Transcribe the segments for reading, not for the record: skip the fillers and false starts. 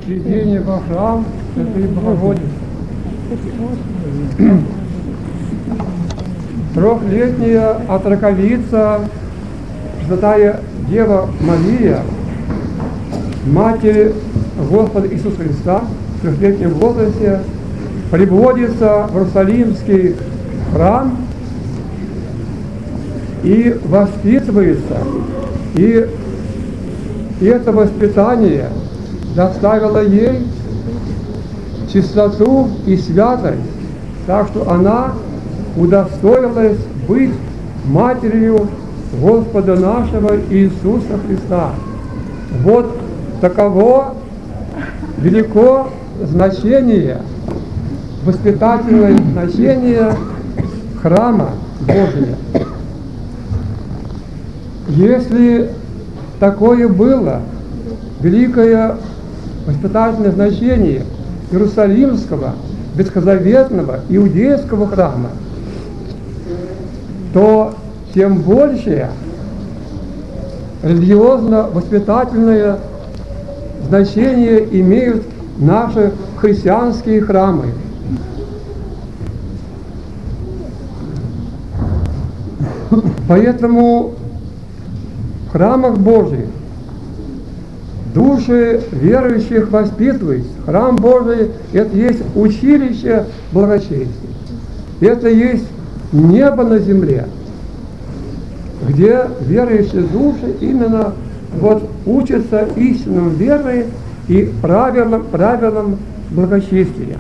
Введение во храм Святой Богородицы. Трехлетняя отроковица, Пресвятая Дева Мария, Матерь Господа Иисуса Христа, в трехлетнем возрасте приводится в Иерусалимский храм и воспитывается. И это воспитание доставило ей чистоту и святость, так что она удостоилась быть матерью Господа нашего Иисуса Христа. Вот таково велико значение, воспитательное значение храма Божия. Если такое было великое воспитательное значение Иерусалимского, ветхозаветного, иудейского храма, то тем больше религиозно-воспитательное значение имеют наши христианские храмы. Поэтому в храмах Божьих души верующих воспитываются. Храм Божий – это есть училище благочестия. Это есть небо на земле, где верующие души именно вот учатся истинным верой и правилам благочестия.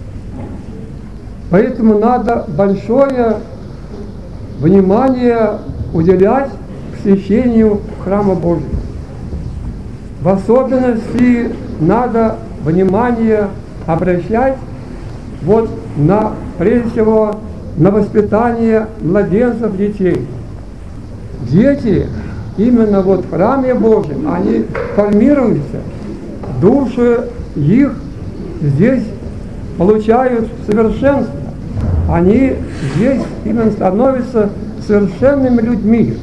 Поэтому надо большое внимание уделять посещению храма Божьего. В особенности надо внимание обращать вот на, прежде всего, на воспитание младенцев, детей. Дети именно вот в храме Божьем, они формируются, души их здесь получают совершенство. Они здесь именно становятся совершенными людьми.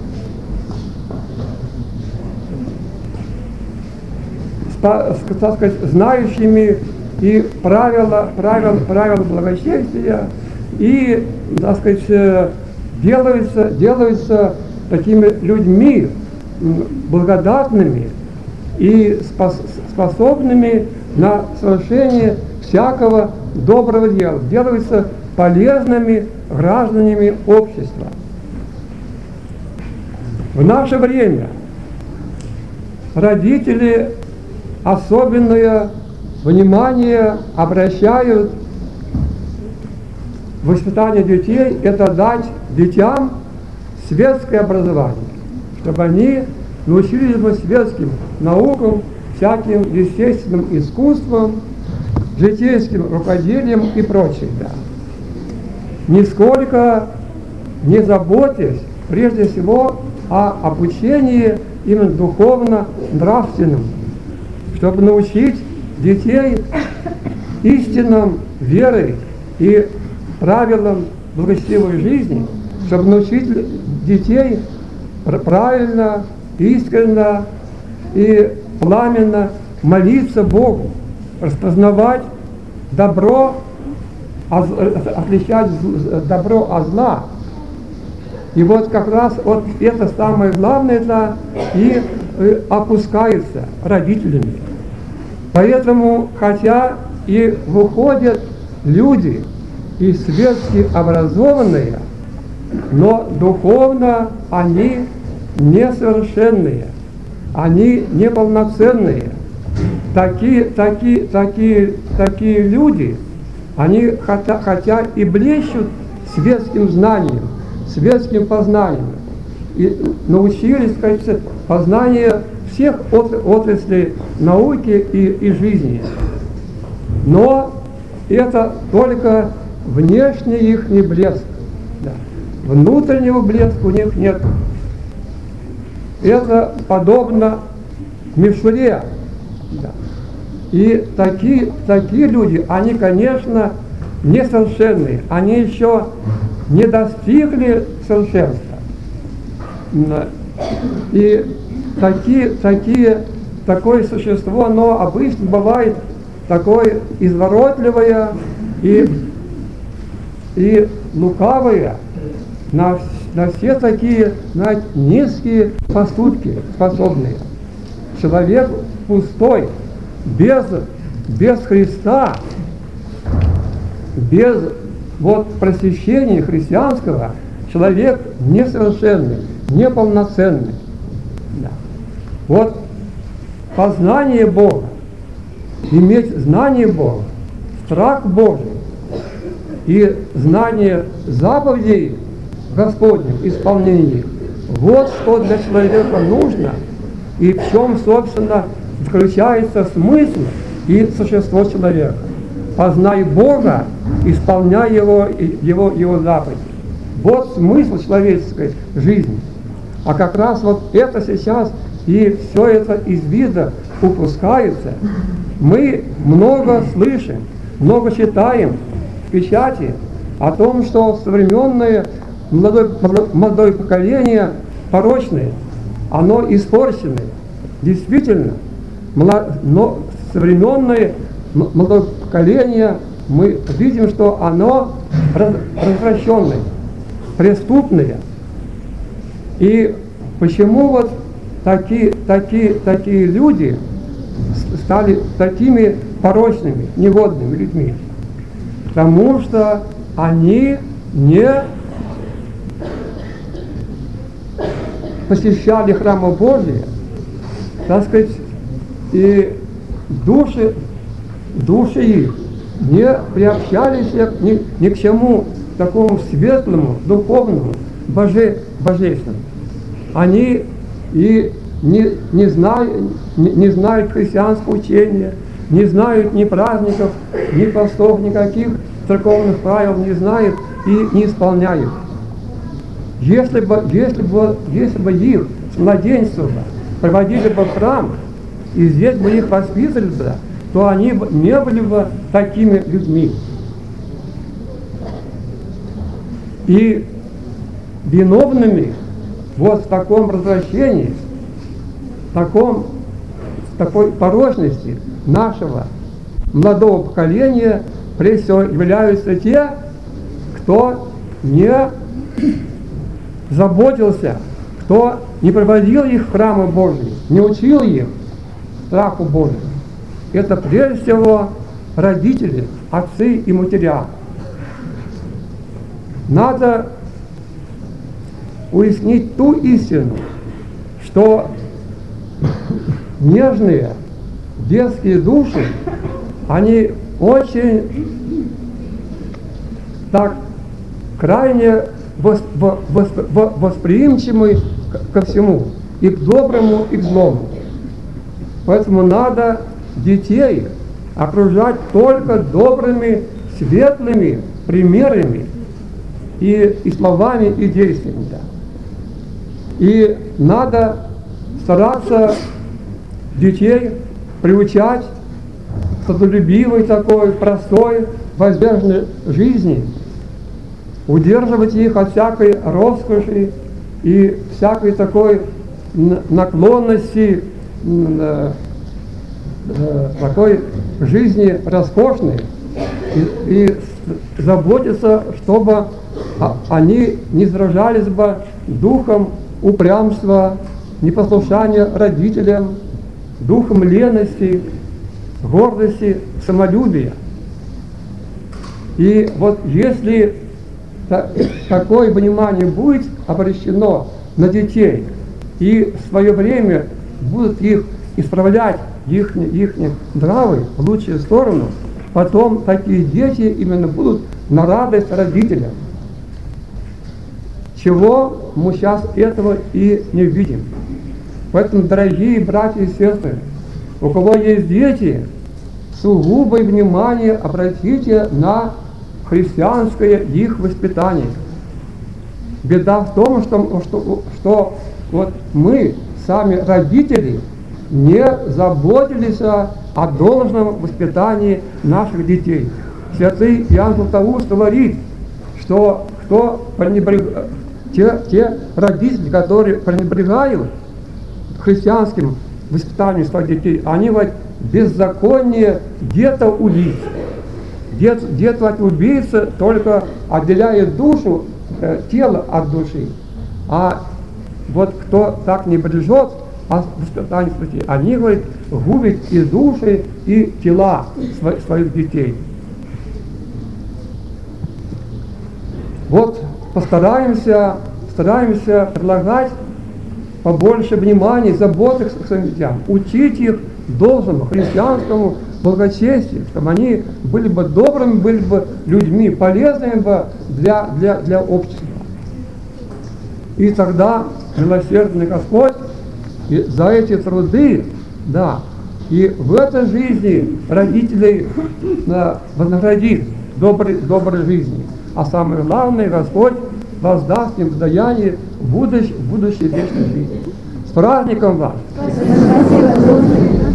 Так сказать, знающими и правила благочестия, и, так сказать, делаются такими людьми благодатными и способными на совершение всякого доброго дела, делаются полезными гражданами общества. В наше время родители особенное внимание обращают в воспитание детей, это дать детям светское образование, чтобы они научились бы светским наукам, всяким естественным искусствам, житейским рукоделием и прочее. Да. Нисколько не заботясь прежде всего о обучении именно духовно-нравственному, чтобы научить детей истинным верой и правилам благочестивой жизни, чтобы научить детей правильно, искренно и пламенно молиться Богу, распознавать добро, отличать добро от зла. И вот как раз вот это самое главное и опускается родителями. Поэтому, хотя и выходят люди и светски образованные, но духовно они несовершенные, они неполноценные. Такие люди, они хотя и блещут светским знанием, светским познанием, и научились, кажется, познание всех отраслей науки и жизни. Но это только внешний их не блеск. Да. Внутреннего блеска у них нет. Это подобно мишуре. Да. И такие люди, они, конечно, несовершенные. Они еще не достигли совершенства. И такие такое существо, оно обычно бывает такое изворотливое и лукавое на все такие, знаете, низкие поступки способные. Человек пустой, без Христа, без просвещения христианского, человек несовершенный, неполноценный. Да. Вот познание Бога, иметь знание Бога, страх Божий и знание заповедей Господних, исполнение их. Вот что для человека нужно, и в чем, собственно, заключается смысл и существо человека. Познай Бога, исполняй Его заповеди. Вот смысл человеческой жизни. А как раз это сейчас и все это из вида упускается. Мы много слышим, много читаем в печати о том, что современное молодое поколение порочное, оно испорченное. Действительно, но современное молодое поколение, мы видим, что оно развращенное, преступное. И почему такие люди стали такими порочными, негодными людьми? Потому что они не посещали храма Божия, так сказать, и души их не приобщались ни к чему такому светлому, духовному, божественному. Они и не знают христианского учения, не знают ни праздников, ни постов, никаких церковных правил не знают и не исполняют. Если бы их с младенчества проводили бы в храм, и здесь бы их воспитывали бы, то они не были бы такими людьми. И виновными в таком развращении, такой порочности нашего молодого поколения, прежде всего, являются те, кто не заботился, кто не проводил их в храмы Божьи, не учил их страху Божьему. Это прежде всего родители, отцы и матеря. Надо уяснить ту истину, что нежные детские души, они очень так крайне восприимчивы ко всему, и к доброму, и к злому. Поэтому надо детей окружать только добрыми, светлыми примерами и словами, и действиями. Да. И надо стараться детей приучать к трудолюбивой такой, простой, воздержанной жизни, удерживать их от всякой роскоши и всякой такой наклонности, такой жизни роскошной, и заботиться, чтобы они не заражались бы духом упрямства, непослушания родителям, духом лености, гордости, самолюбия. И если такое внимание будет обращено на детей, и в свое время будут их исправлять, их нравы в лучшую сторону, потом такие дети именно будут на радость родителям. Чего мы сейчас этого и не видим. Поэтому, дорогие братья и сестры, у кого есть дети, сугубое внимание обратите на христианское их воспитание. Беда в том, что мы, сами родители, не заботились о должном воспитании наших детей. Святый Иоанн Златоуст говорит, что те родители, которые пренебрегают христианским воспитанию своих детей, они вот беззаконие где-то улиц. Где-то от убийцы только отделяет душу, тело от души. А вот кто так не бережет воспитание своих детей, они, говорит, губят и души, и тела своих детей. Вот стараемся предлагать побольше внимания, заботы к своим детям, учить их должному христианскому благочестию, чтобы они были бы добрыми, были бы людьми, полезными бы для общества. И тогда милосердный Господь за эти труды, да, и в этой жизни родителей вознаградит доброй жизни. А самое главное, Господь воздаст им воздаяние в будущей вечной жизни. С праздником вас!